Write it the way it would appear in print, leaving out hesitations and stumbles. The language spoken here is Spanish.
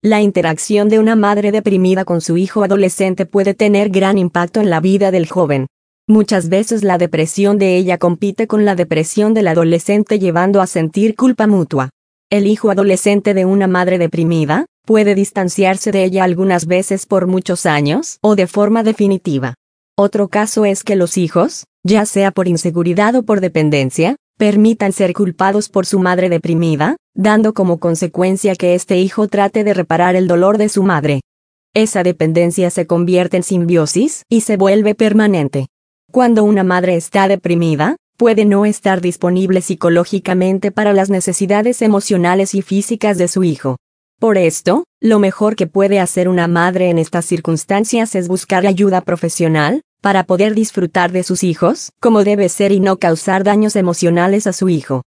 La interacción de una madre deprimida con su hijo adolescente puede tener gran impacto en la vida del joven. Muchas veces la depresión de ella compite con la depresión del adolescente, llevando a sentir culpa mutua. El hijo adolescente de una madre deprimida puede distanciarse de ella algunas veces por muchos años o de forma definitiva. Otro caso es que los hijos, ya sea por inseguridad o por dependencia, permitan ser culpados por su madre deprimida, dando como consecuencia que este hijo trate de reparar el dolor de su madre. Esa dependencia se convierte en simbiosis y se vuelve permanente. Cuando una madre está deprimida, puede no estar disponible psicológicamente para las necesidades emocionales y físicas de su hijo. Por esto, lo mejor que puede hacer una madre en estas circunstancias es buscar ayuda profesional, para poder disfrutar de sus hijos como debe ser y no causar daños emocionales a su hijo.